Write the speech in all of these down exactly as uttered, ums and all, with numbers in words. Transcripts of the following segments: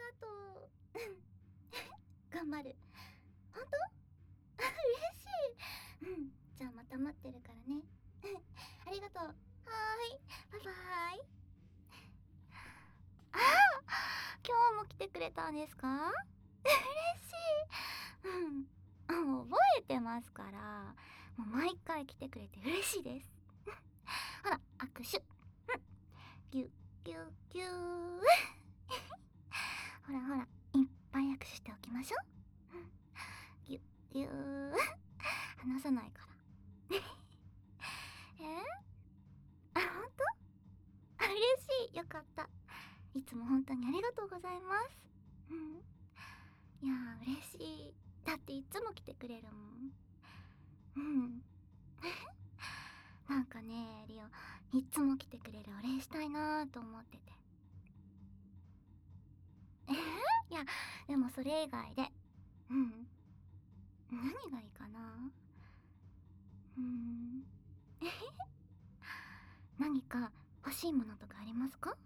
がとう。頑張る。ほんと？嬉しい。うん。じゃあまた待ってるからね。ありがとう。はーい。バイバーイ。ああ、今日も来てくれたんですか？嬉しい。うん。覚えてますから。もう毎回来てくれて嬉しいです。ほら、握手。うん。ぎゅ、ぎゅ、ぎゅー。ほらほら、いっぱい握手しておきましょう。うん。ぎゅ、ぎゅー。離さないから。えあ、ほんと？あ、嬉しい。よかった。いつも本当にありがとうございます。うん。いやー、嬉しい。だっていつも来てくれるもん。うん。なんかね、リオ、いつも来てくれるお礼したいなーと思ってて。えー、いや、でもそれ以外で。うん。何がいいかな？うーん。えへへ。何か欲しいものとかありますか？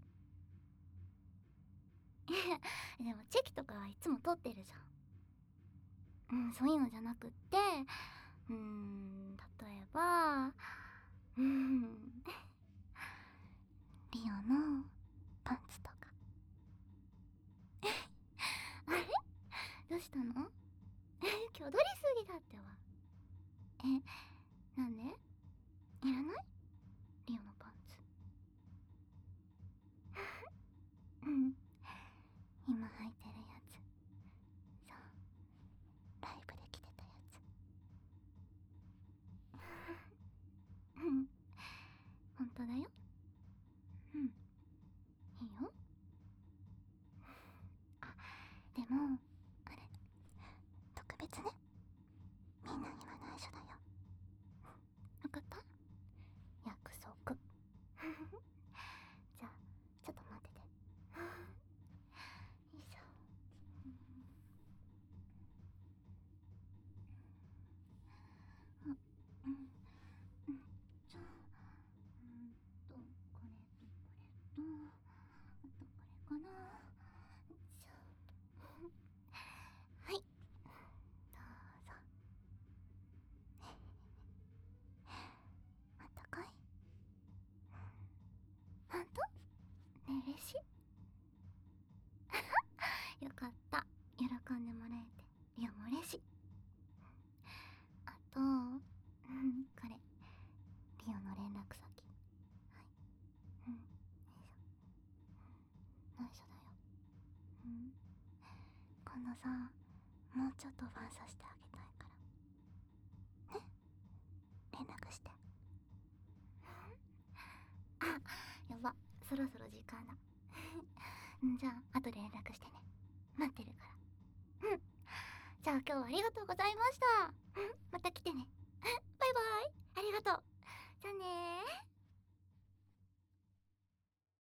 いや、でもチェキとかはいつも取ってるじゃん。うん、そういうのじゃなくって、うーん、例えば、うーん、リオのパンツとか。あれ？どうしたの？え、今日踊りすぎだってば。え、なんで？いらない？リオのパンツ。うん。今履いてるやつ。そう。ライブで着てたやつ。うん。ほんとだよ。うん。いいよ。あ、でも、あれ、特別ね。みんなには内緒だよ。わかった？約束。じゃあ、ちょっと待ってて。よいしょ。うん、うん、うん、じゃあ、うんと、これとこれと、あとこれかな。よいしょ。はい、どうぞ。あったかい？ほんと？ね、嬉しい。よかった。喜んでもらえて。リオも嬉しい。あと、うん、これ。リオの連絡先。はい。うん。よいしょ。内緒だよ。うん。今度さ、もうちょっとファンさせてあげたいから。ね？連絡して。あ、やば。そろそろ時間だ。んじゃあ、後で連絡してね。待ってるから。うん。じゃあ今日はありがとうございました。